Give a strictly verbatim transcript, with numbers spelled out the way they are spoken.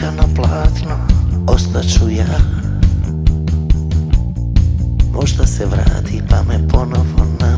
slika na platno, ostaću ja. Možda se vrati pa me ponovo